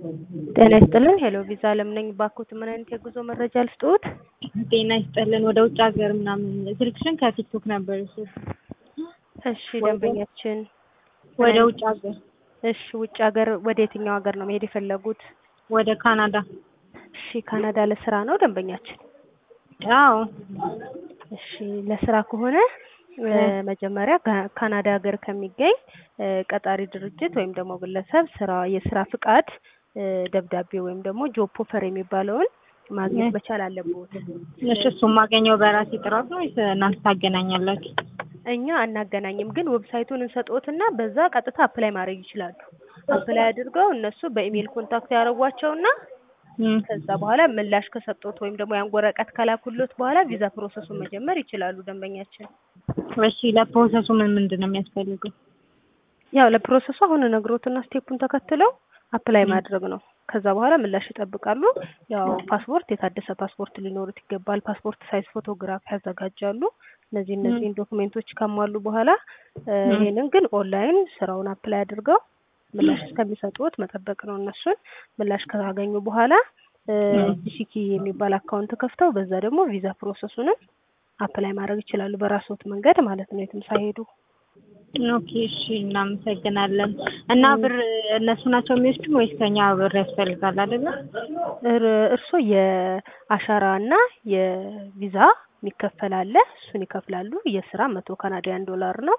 ጤና ይስጥልን። ሄሎ ቪዛ አለም ነኝ። ባክዎት ምን አይነት የጉዞ መረጃ ልስጥዎት? ጤና ይስጥልን። ወደ ውጭ ሀገር ምናምን ስልክሽን ከቲክቶክ ነበር እሱ። እሺ ደንበኛችን ወደ ውጭ ሀገር። እሺ ውጭ ሀገር ወደ የትኛው ሀገር ነው መሄድ የፈለጉት? ወደ ካናዳ። እሺ ካናዳ ለስራ ነው ደንበኛችን? አዎ። እሺ ለስራ ከሆነ መጀመሪያ ካናዳ ሀገር ከሚገኝ ቀጣሪ ድርጅት ወይም ደግሞ ግለሰብ የስራ ፍቃድ ደብዳቤ ወይም ደግሞ ጆብ ኦፈር የሚባለውን ማግኘት መቻል አለብዎት። እሺ እሱን ማገኘው በራሴ ጥራት ነው ወይስ እናንተ ታገናኛላችሁ? እኛ አናገናኝም፣ ግን ዌብሳይቱን እንሰጥዎትና በዛ ቀጥታ አፕላይ ማድረግ ይችላሉ። አፕላይ አድርገው እነሱ በኢሜል ኮንታክት ያደርጓቸውና ከዛ በኋላ ምላሽ ከሰጡት ወይም ደግሞ ያን ወረቀት ከላኩልዎት በኋላ ቪዛ ፕሮሰሱን መጀመር ይችላሉ ደንበኛችን። እሺ ለፕሮሰሱ ምንድን ነው የሚያስፈልገው? ያው ለፕሮሰሱ አሁን ነግሮትና ስቴፑን ተከትለው አፕላይ ማድረግ ነው። ከዛ በኋላ ምላሽ ይጠብቃሉ። ያው ፓስፖርት፣ የታደሰ ፓስፖርት ሊኖሩት ይገባል። ፓስፖርት ሳይዝ ፎቶግራፍ ያዘጋጃሉ። እነዚህን ዶክሜንቶች ካሟሉ በኋላ ይሄንን ግን ኦንላይን ስራውን አፕላይ አድርገው ምላሽ እስከሚሰጡት መጠበቅ ነው። እነሱን ምላሽ ካገኙ በኋላ ጂሲኪ የሚባል አካውንት ከፍተው በዛ ደግሞ ቪዛ ፕሮሰሱንም አፕላይ ማድረግ ይችላሉ በራስዎት መንገድ ማለት ነው፣ የትም ሳይሄዱ። ኦኬ እሺ፣ እናመሰግናለን። እና ብር እነሱ ናቸው የሚወስዱ ወይስ ከኛ ብር ያስፈልጋል አይደለ? እርስዎ የአሻራና የቪዛ የሚከፈል አለ፣ እሱን ይከፍላሉ። የስራ 100 ካናዲያን ዶላር ነው።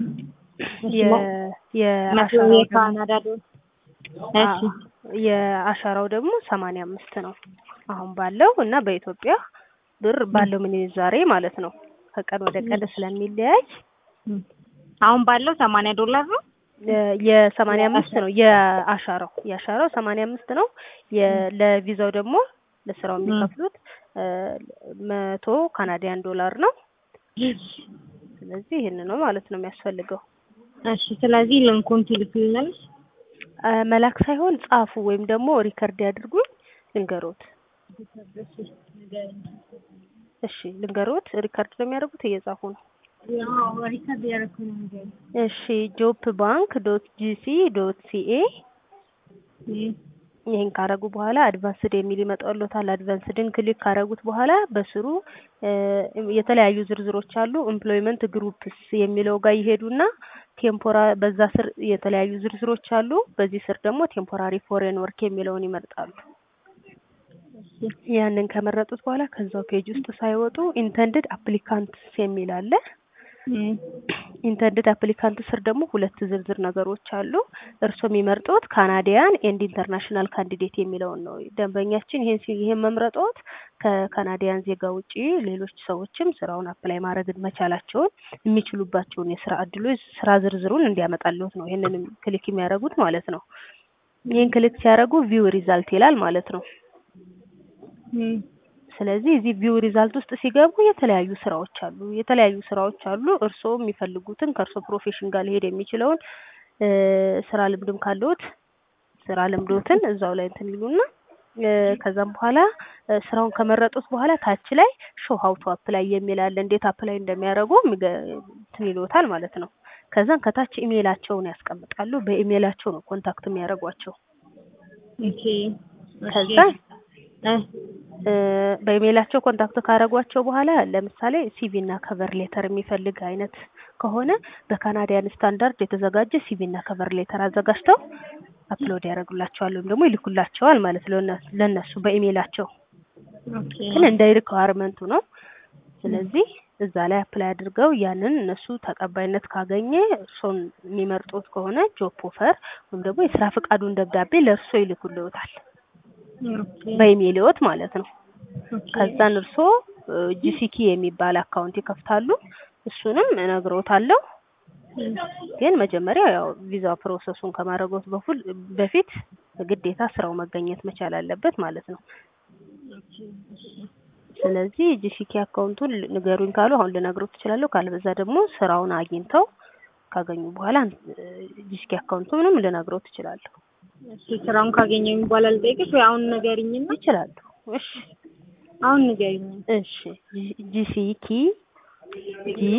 የአሻራው ደግሞ 85 ነው አሁን ባለው እና በኢትዮጵያ ብር ባለው ምንዛሬ ማለት ነው። ከቀን ወደ ቀን ስለሚለያይ አሁን ባለው $80 ነው። የ85 ነው የአሻራው 85 ነው። ለቪዛው ደግሞ ለስራው የሚከፍሉት 100 ካናዲያን ዶላር ነው። ስለዚህ ይሄን ነው ማለት ነው የሚያስፈልገው። እሺ ስለዚህ ሊንኩን ትልኩልኛለሽ? መላክ ሳይሆን ጻፉ ወይም ደግሞ ሪከርድ ያድርጉ። ልንገሮት? እሺ ልንገሮት። ሪከርድ ነው የሚያደርጉት? እየጻፉ ነው? ያው ሪከርድ ያደርኩ ነው። እሺ jobbank.gc.ca ይሄን ካረጉ በኋላ አድቫንስድ የሚል ይመጣልዎታል። አድቫንስድን ክሊክ ካረጉት በኋላ በስሩ የተለያዩ ዝርዝሮች አሉ። ኤምፕሎይመንት ግሩፕስ የሚለው ጋር ይሄዱና በዛ ስር የተለያዩ ዝርዝሮች አሉ። በዚህ ስር ደግሞ ቴምፖራሪ ፎሬን ወርክ የሚለውን ይመርጣሉ። ያንን ከመረጡት በኋላ ከዛው ፔጅ ውስጥ ሳይወጡ ኢንተንድድ አፕሊካንትስ የሚል አለ። ኢንተንድድ አፕሊካንት ስር ደግሞ ሁለት ዝርዝር ነገሮች አሉ። እርስዎ የሚመርጡት ካናዲያን ኤንድ ኢንተርናሽናል ካንዲዴት የሚለውን ነው። ደንበኛችን ይሄን መምረጦት ከካናዲያን ዜጋ ውጪ ሌሎች ሰዎችም ስራውን አፕላይ ማድረግ መቻላቸውን የሚችሉባቸውን የስራ እድሎች ስራ ዝርዝሩን እንዲያመጣልዎት ነው ይሄንን ክሊክ የሚያደርጉት ማለት ነው። ይሄን ክሊክ ሲያደርጉ ቪው ሪዛልት ይላል ማለት ነው። ስለዚህ እዚህ ቪው ሪዛልት ውስጥ ሲገቡ የተለያዩ ስራዎች አሉ። እርስዎ የሚፈልጉትን ከእርስዎ ፕሮፌሽን ጋር ሊሄድ የሚችለውን ስራ ልምድም ካለዎት ስራ ልምዶትን እዛው ላይ እንትን ይሉና ከዛም በኋላ ስራውን ከመረጡት በኋላ ታች ላይ ሾው ሃው ቱ አፕላይ የሚል አለ። እንዴት አፕላይ እንደሚያደርጉ እንትን ይሉታል ማለት ነው። ከዛን ከታች ኢሜይላቸውን ያስቀምጣሉ። በኢሜይላቸው ነው ኮንታክት የሚያደርጓቸው። ኦኬ ከዛ በኢሜይላቸው ኮንታክት ካደረጓቸው በኋላ ለምሳሌ ሲቪ እና ከቨር ሌተር የሚፈልግ አይነት ከሆነ በካናዲያን ስታንዳርድ የተዘጋጀ ሲቪ እና ከቨር ሌተር አዘጋጅተው አፕሎድ ያደርጉላቸዋል ወይም ደግሞ ይልኩላቸዋል ማለት ነው ለነሱ በኢሜይላቸው። ግን እንደ ሪኳየርመንቱ ነው። ስለዚህ እዛ ላይ አፕላይ አድርገው ያንን እነሱ ተቀባይነት ካገኘ እርሶን የሚመርጡት ከሆነ ጆብ ኦፈር ወይም ደግሞ የስራ ፍቃዱን ደብዳቤ ለእርሶ ይልኩልዎታል በኢሜይልዎት ማለት ነው። ከዛን እርሶ ጂሲኪ የሚባል አካውንት ይከፍታሉ። እሱንም እነግሮታለሁ። ግን መጀመሪያ ያው ቪዛ ፕሮሰሱን ከማድረግዎት በፊት ግዴታ ስራው መገኘት መቻል አለበት ማለት ነው። ስለዚህ ጂሲኪ አካውንቱን ንገሩኝ ካሉ አሁን ልነግሮት እችላለሁ። ካልበዛ ደግሞ ስራውን አግኝተው ካገኙ በኋላ ጂሲኪ አካውንቱንም ልነግሮት እችላለሁ። እሺ ስራውን ካገኘው በኋላ ልጠይቅሽ ወይ አሁን ንገሪኝና? ይችላሉ። እሺ አሁን ንገሪኝ። እሺ ጂሲኪ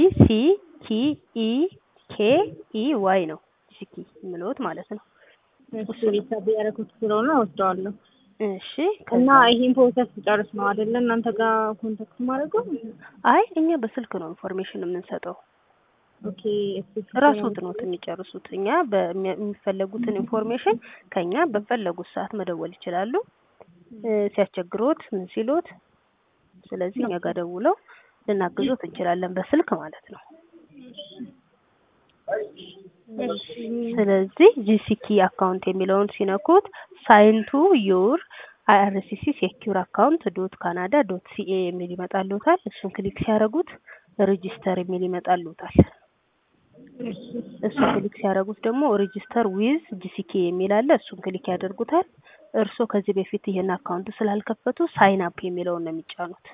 GCKEY ነው ጂሲኪ የምለውት ማለት ነው። እሱ ሊሳብ ያደረኩት ስለሆነ ወስደዋለሁ። እሺ እና ከዛ ይሄን ፕሮሰስ ጨርስ ነው አይደለ እናንተ ጋር ኮንታክት ማድረገው? አይ እኛ በስልክ ነው ኢንፎርሜሽን የምንሰጠው። ኦኬ ራስዎት ነው የሚጨርሱት። እኛ የሚፈለጉትን ኢንፎርሜሽን ከኛ በፈለጉት ሰዓት መደወል ይችላሉ። ሲያስቸግሮት ምን ሲሎት፣ ስለዚህ እኛ ጋር ደውለው ልናግዞት እንችላለን በስልክ ማለት ነው። ስለዚህ ጂሲኪ አካውንት የሚለውን ሲነኩት ሳይን ቱ ዩር IRCC ሴኩር አካውንት .canada.ca የሚል ይመጣልዎታል። እሱን ክሊክ ሲያደርጉት ሬጂስተር የሚል ይመጣልዎታል። እሱን ክሊክ ሲያደርጉት ደግሞ ሬጂስተር ዊዝ ጂሲኪ የሚል አለ። እሱን ክሊክ ያደርጉታል። እርሶ ከዚህ በፊት ይሄን አካውንት ስላልከፈቱ ሳይን አፕ የሚለውን ነው የሚጫኑት።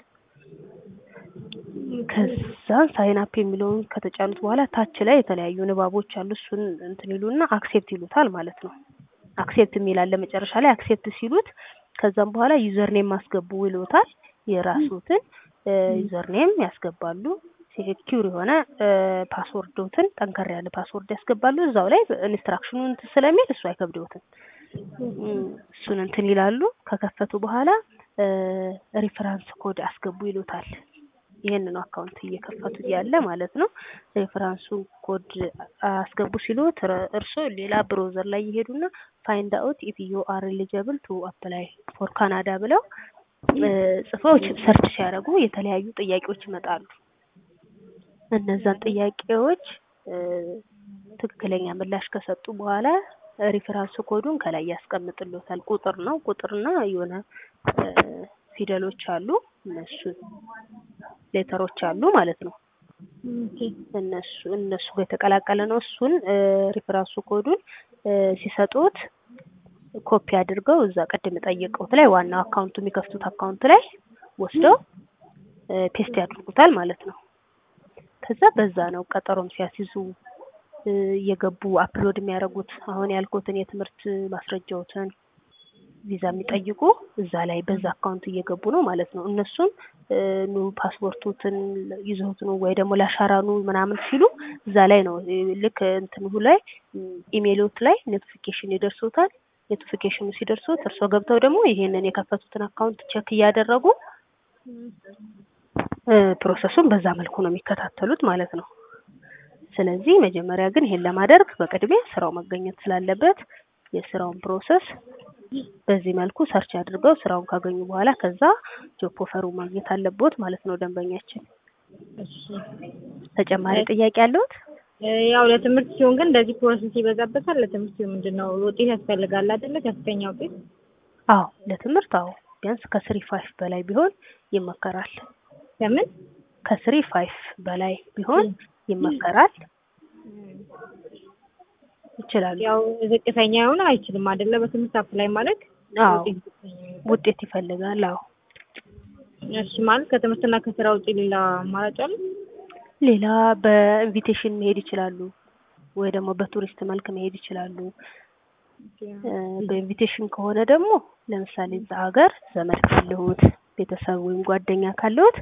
ከዛ ሳይን አፕ የሚለውን ከተጫኑት በኋላ ታች ላይ የተለያዩ ንባቦች አሉ። እሱን እንትን ይሉና አክሴፕት ይሉታል ማለት ነው። አክሴፕት የሚል አለ መጨረሻ ላይ። አክሴፕት ሲሉት ከዛም በኋላ ዩዘር ኔም ማስገቡ ይሉታል። የራስዎትን ዩዘር ኔም ያስገባሉ። ሴኩር የሆነ ፓስወርዶትን ጠንከር ያለ ፓስወርድ ያስገባሉ። እዛው ላይ ኢንስትራክሽኑን ስለሚል እሱ አይከብደውትም። እሱን እንትን ይላሉ። ከከፈቱ በኋላ ሪፈራንስ ኮድ አስገቡ ይሉታል። ይሄንን አካውንት እየከፈቱ ያለ ማለት ነው። ሬፈራንሱን ኮድ አስገቡ ሲሉት እርሶ ሌላ ብሮዘር ላይ ይሄዱና ፋይንድ አውት ኢፍ ዩ አር ኤሊጂብል ቱ አፕላይ ፎር ካናዳ ብለው ጽፈው ሰርች ሲያደርጉ የተለያዩ ጥያቄዎች ይመጣሉ። እነዛን ጥያቄዎች ትክክለኛ ምላሽ ከሰጡ በኋላ ሪፈራንስ ኮዱን ከላይ ያስቀምጥልዎታል። ቁጥር ነው። ቁጥርና የሆነ ፊደሎች አሉ። እነሱ ሌተሮች አሉ ማለት ነው። እነሱ ጋር የተቀላቀለ ነው። እሱን ሪፈራንስ ኮዱን ሲሰጡት ኮፒ አድርገው እዛ ቀደም ጠየቀውት ላይ ዋናው አካውንቱ የሚከፍቱት አካውንት ላይ ወስደው ፔስት ያድርጉታል ማለት ነው። ከዛ በዛ ነው ቀጠሮም ሲያስይዙ የገቡ አፕሎድ የሚያደርጉት። አሁን ያልኩትን የትምህርት ማስረጃዎችን ቪዛ የሚጠይቁ እዛ ላይ በዛ አካውንት እየገቡ ነው ማለት ነው። እነሱም ኑ ፓስፖርቱን ይዘውት ነው ወይ ደግሞ ላሻራኑ ምናምን ሲሉ እዛ ላይ ነው ልክ እንትኑ ላይ ኢሜይሎት ላይ ኖቲፊኬሽን ይደርሶታል። ኖቲፊኬሽኑ ሲደርሶት እርሶ ገብተው ደግሞ ይሄንን የከፈቱትን አካውንት ቼክ እያደረጉ ፕሮሰሱን በዛ መልኩ ነው የሚከታተሉት ማለት ነው። ስለዚህ መጀመሪያ ግን ይሄን ለማድረግ በቅድሚያ ስራው መገኘት ስላለበት የስራውን ፕሮሰስ በዚህ መልኩ ሰርች አድርገው ስራውን ካገኙ በኋላ ከዛ ጆብ ኦፈሩ ማግኘት አለበት ማለት ነው ደንበኛችን። እሺ ተጨማሪ ጥያቄ አለዎት? ያው ለትምህርት ሲሆን ግን እንደዚህ ፕሮሰስ ይበዛበታል። ለትምህርት ሲሆን ምንድነው ውጤት ያስፈልጋል አይደለ? ከፍተኛ ውጤት። አዎ ለትምህርት አዎ ቢያንስ ከ3.5 በላይ ቢሆን ይመከራል። ለምን? ከ3.5 በላይ ቢሆን ይመከራል። ይችላል። ያው ዝቅተኛ ይሆን አይችልም አይደለ? በትምህርት አፕላይ ማለት አዎ ውጤት ይፈልጋል። አዎ እሺ ማለት ከትምህርትና ከስራ ውጪ ሌላ አማራጭ አለ? ሌላ በኢንቪቴሽን መሄድ ይችላሉ ወይ ደግሞ በቱሪስት መልክ መሄድ ይችላሉ። በኢንቪቴሽን ከሆነ ደግሞ ለምሳሌ እዛ ሀገር ዘመድ ካለዎት ቤተሰብ ወይም ጓደኛ ካለዎት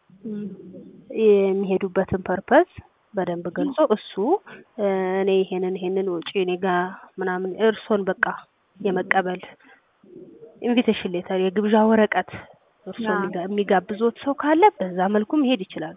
የሚሄዱበትን ፐርፐዝ በደንብ ገልጾ እሱ እኔ ይሄንን ወጪ እኔ ጋር ምናምን እርሶን በቃ የመቀበል ኢንቪቴሽን ሌተር የግብዣ ወረቀት እርሶን የሚጋብዙት ሰው ካለ በዛ መልኩ መሄድ ይችላሉ።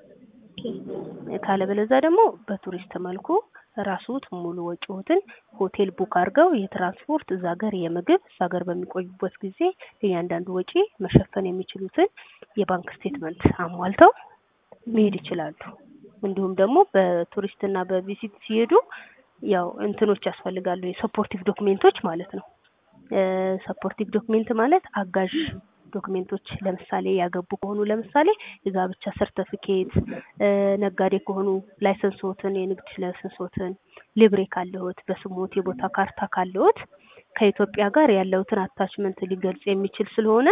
ካለበለዛ ደግሞ በቱሪስት መልኩ ራስዎት ሙሉ ወጪዎትን ሆቴል ቡክ አድርገው የትራንስፖርት እዛ ሀገር የምግብ እዛ ሀገር በሚቆዩበት ጊዜ ለእያንዳንዱ ወጪ መሸፈን የሚችሉትን የባንክ ስቴትመንት አሟልተው መሄድ ይችላሉ። እንዲሁም ደግሞ በቱሪስትና በቪዚት ሲሄዱ ያው እንትኖች ያስፈልጋሉ የሰፖርቲቭ ዶክሜንቶች ማለት ነው። ሰፖርቲቭ ዶክሜንት ማለት አጋዥ ዶክሜንቶች ለምሳሌ ያገቡ ከሆኑ ለምሳሌ የጋብቻ ሰርቲፊኬት፣ ነጋዴ ከሆኑ ላይሰንስዎትን የንግድ ላይሰንስዎትን፣ ሊብሬ ካለዎት በስሞት የቦታ ካርታ ካለዎት ከኢትዮጵያ ጋር ያለውትን አታችመንት ሊገልጽ የሚችል ስለሆነ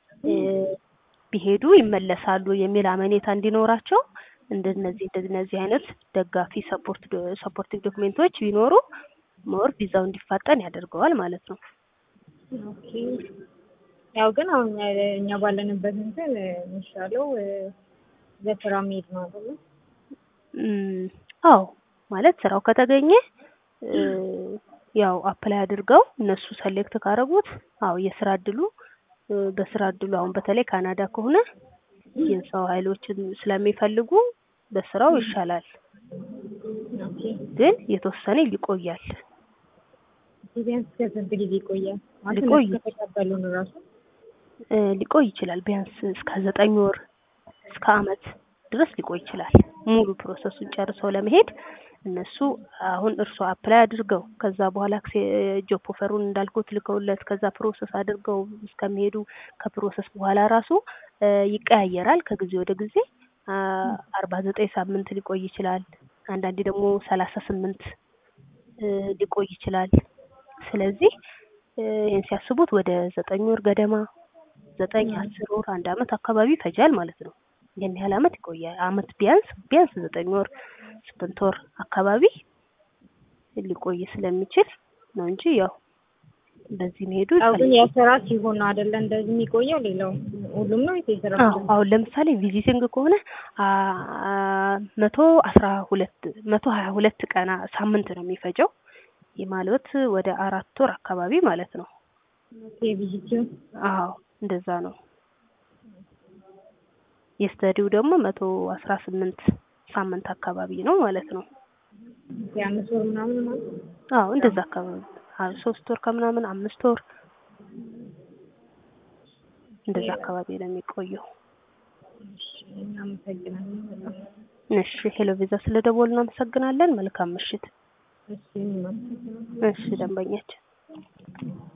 ቢሄዱ ይመለሳሉ የሚል አመኔታ እንዲኖራቸው እንደነዚህ አይነት ደጋፊ ሰፖርቲቭ ዶክሜንቶች ቢኖሩ ሞር ቪዛው እንዲፋጠን ያደርገዋል ማለት ነው። ኦኬ ያው ግን አሁን እኛ ባለንበት እንትን የሚሻለው በስራ መሄድ ነው አይደል? አዎ ማለት ስራው ከተገኘ ያው አፕላይ አድርገው እነሱ ሰሌክት ካረጉት የስራ እድሉ በስራ እድሉ አሁን በተለይ ካናዳ ከሆነ የሰው ኃይሎችን ስለሚፈልጉ በስራው ይሻላል። ኦኬ ግን የተወሰነ ይቆያል። ቢያንስ ከስንት ጊዜ ይቆያል? ማለት ሊቆይ ከተቀበሉን ራሱ ሊቆይ ይችላል። ቢያንስ እስከ 9 ወር እስከ አመት ድረስ ሊቆይ ይችላል። ሙሉ ፕሮሰሱን ጨርሰው ለመሄድ እነሱ አሁን እርሱ አፕላይ አድርገው ከዛ በኋላ ጆብ ኦፈሩን እንዳልኩት ልከውለት ከዛ ፕሮሰስ አድርገው እስከሚሄዱ ከፕሮሰስ በኋላ ራሱ ይቀያየራል ከጊዜ ወደ ጊዜ 49 ሳምንት ሊቆይ ይችላል። አንዳንዴ ደግሞ 38 ሊቆይ ይችላል። ስለዚህ ይሄን ሲያስቡት ወደ 9 ወር ገደማ 9 10 ወር 1 አመት አካባቢ ይፈጃል ማለት ነው። ይሄን ያህል አመት ይቆያል። አመት ቢያንስ 9 ወር 8 ወር አካባቢ ሊቆይ ስለሚችል ነው እንጂ ያው በዚህ መሄዱ ግን የስራ ሲሆን ነው አይደለ እንደዚህ የሚቆየው። ሌላው ሁሉም ነው የስራ አሁን ለምሳሌ ቪዚቲንግ ከሆነ 122 ቀና ሳምንት ነው የሚፈጀው። ማለት ወደ 4 ወር አካባቢ ማለት ነው። የቪዚቲንግ እንደዛ ነው። የስተዲው ደግሞ 118 ሳምንት አካባቢ ነው ማለት ነው። የአምስት ወር ምናምን ማለት እንደዛ አካባቢ 3 ወር ከምናምን 5 ወር እንደዛ አካባቢ ነው የሚቆየው። እሺ ሄሎ ቪዛ ስለደወልን እናመሰግናለን። መልካም ምሽት። እሺ ደንበኛችን